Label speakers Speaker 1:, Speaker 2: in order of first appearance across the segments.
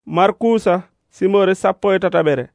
Speaker 1: Markusa simore 17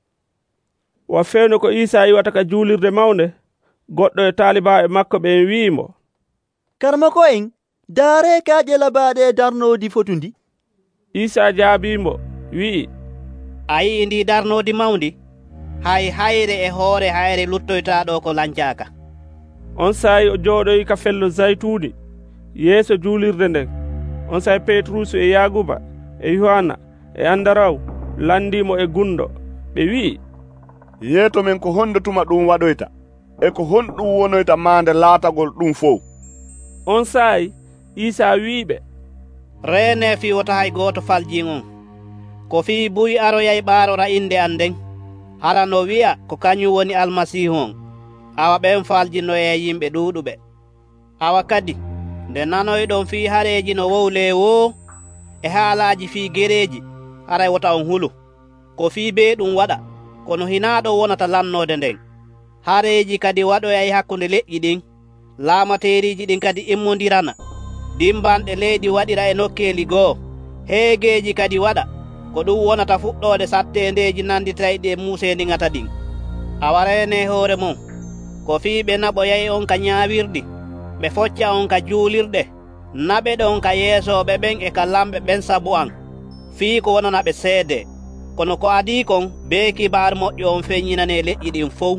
Speaker 1: wa fewno ko Isa yiwata ka juulirde mawnde goɗɗo e taaliba e makko ɓe wiimo,
Speaker 2: karmako en daare ka ƴelabaɗe darnodi fotundi.
Speaker 1: Isa jaabimo wi'i,
Speaker 3: a yii ndi darnodi mawndi, hay hayre e hoore hayre luttoytaɗo ko lancaka.
Speaker 1: On sayi o jooɗoyi ka fello zaytuni yeeso juulirde nden. On sayi Petrus e Yaguba e Yohanna e Andaraw landimo e gundo. Ɓe wi'i,
Speaker 4: yeeto men ko hondotuma ɗum waɗoyta e ko honɗum wonoyta maande laatagol ɗum fof.
Speaker 1: On sayi Isa wiiɓe,
Speaker 3: rene fi wota hay goto faljin on ko fi buy aroyay ɓaarora inde an nden hara no wi'a ko kañum woni almasihu on. Awa ɓen faljino e yimɓe ɗuuɗuɓe. Awa kadi nde nanoyɗon fi hareji no wowle wo e haalaji fi gereji haray wota on hulu ko fi be ɗum waɗa kono hinaɗo wonata lannode nden. Hareji kadi waɗoyay hakkunde leƴƴi ɗin, laamateriji ɗin kadi immodirana, dimbanɗe leydi waɗira e nokkeli goo, heegeji kadi waɗa ko ɗum wonata fuɗɗode sattendeji nanditayɗi e musendi ngata ɗin. Awa rene hoore mum ko fi ɓe naɓoyay on ka ñaawirɗi, ɓe focca on ka juulirɗe, naɓe ɗon ka yeesoɓe ɓen e ka lamɓe ɓen sabu an, fii ko wonana ɓe seede. Kono ko adi kon be kibar moƴƴo on feññinane leƴƴi ɗin fof.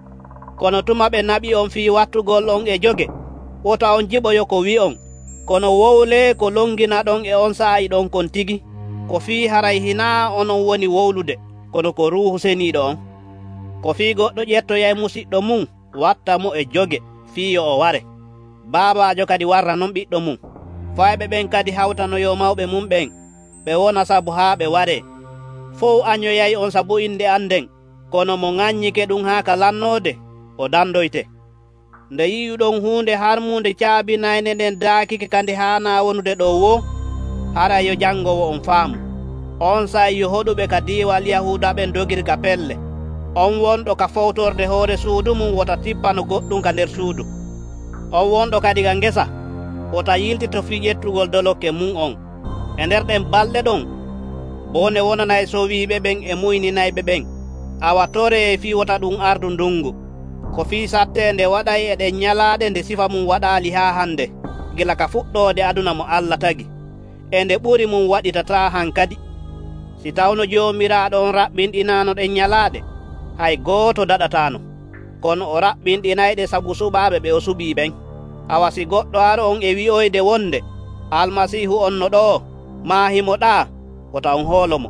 Speaker 3: Kono tuma ɓe naɓi on fii wattugol on e joge, wota on jiɓoyo ko wi on, kono wowle ko longina ɗon e on saayi ɗon kon tigi ko fii haray hina onon woni wowlude, kono ko ruuhu seniiɗo on. Ko fii goɗɗo ƴettoyay musiɗɗo mum watta mo e joge fii o ware, baabajo kadi warra non ɓiɗɗo mum. Fayɓe ɓen kadi hawtanoyo mawɓe mum ɓen ɓe wona sabu haa ɓe ware. Fow añoyay on sabu inde an nden, kono mo ŋaññike ɗum haa ka lannode o dandoyte. Nde yi'uɗon hunde harmunde caabinayne nden daakike kandi haana wonude ɗo wo, hara yo jangowo on faamu. On sayi yo hoɗuɓe ka diwal Yahuda ɓen dogiri ka pelle. On wonɗo ka fowtorde hoore suudu mum wota tippano goɗɗum ka nder suudu. On wonɗo kadi ka ngesa wota yiltito fi ƴettugol dolokke mum on. E nder ɗen balɗe ɗon bone wonanay sowiɓe ɓen e muyninayɓe ɓen. Awa tore fi wota ɗum ardu ndungu. Ko fi sattende waɗay e ɗen ñalaɗe nde sifa mum waɗali ha hande, gila ka fuɗɗode aduna mo Allah tagi, e nde ɓuri mum waɗitata hankadi. Si tawno jomiraɗo on raɓɓinɗinano ɗen ñalaɗe, hay goto daɗatano, kono o raɓɓinɗinayɗe sabu suɓaɓe ɓe o suɓi ɓen. Awa si goɗɗo aro on e wi'oyde wonde almasihu on no ɗo mahimo ɗa, wota on hoolomo.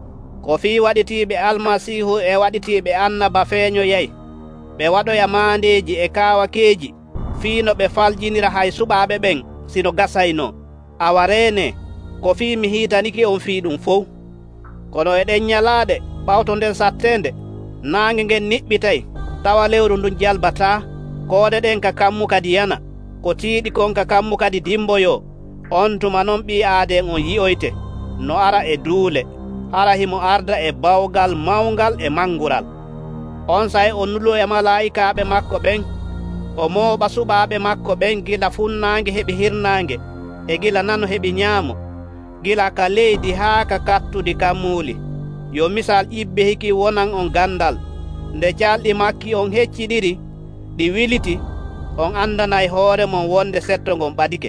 Speaker 3: Ko fi waɗitiɓe almasihu e waɗitiɓe annaba feeñoyay, ɓe waɗoya maandeji e kawakeji fiino ɓe faljinira hay suɓaɓe ɓen sino gasayno. Awa rene ko fi mi hiitaniki on fi ɗum fof. Kono e ɗen ñalaɗe ɓawto nden sattende naange ngen niɓɓitay tawa lewru ndun jalbata, koode ɗen ka kammu kadi yana, ko tiiɗi kon ka kammu kadi dimboyo. On tuma noon ɓi aaden on yi'oyte no ara e duule, hara himo arda e bawgal mawngal e mangural. On sayi o nulo e malaa'ikaaɓe makko ɓen, o mooɓa suɓaaɓe makko ɓen gila funnaange heɓi hirnaange, e gila nano heɓi ñaamo, gila ka leydi haa ka kattudi kammuuli. Yo misal ƴibbe hiki wonan on gandal, nde calɗi makki on hecciɗiri ɗi wiliti, on andanay hoore mon wonde setto ngon ɓadike.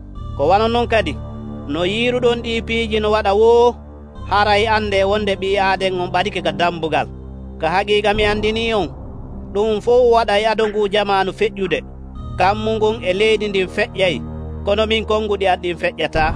Speaker 3: Ko wana noon kadi no yiiruɗon ɗi piiji no waɗa woo, haray ande wonde ɓi aaden on ɓadike ka dambugal. Ka haqiiqa mi andini on, ɗum fof waɗay ado ngu jamanu feƴƴude. Kammu ngun e leydi ndin feƴƴay, kono min konnguɗi an ɗin feƴƴata.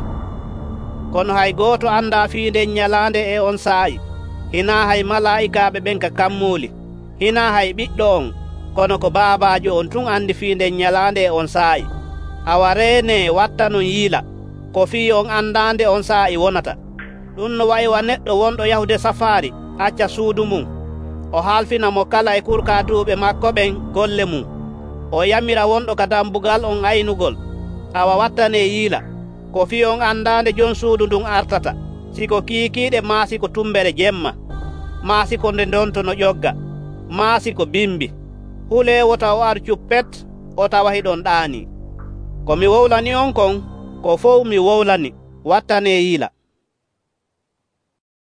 Speaker 3: Kono hay gooto anda fiinde ñalande e on saayi, hina hay malaa'ikaaɓe ɓen ka kammuuli, hina hay ɓiɗɗo on, kono ko baabajo on tun andi fiinde ñalande e on saayi. Awa rene watta non yiila, ko fi on andande on saayi wonata. Ɗum no wayiwa neɗɗo wonɗo yahude safaari acca suudu mum, o halfinamo kala e kurkaduɓe makko ɓen golle mum, o yamira wonɗo ka dambugal on aynugol. Awa wattane yiila, ko fi on andande jon suudu ndun artata, siko kiikiiɗe maa siko tumbere jemma, maa siko nde dontono ƴogga, maa siko bimbi. Hule wota o ar cuppet o tawa hiɗon ɗaani. Ko mi wowlani on kon, ko fof mi wowlani, wattane yiila.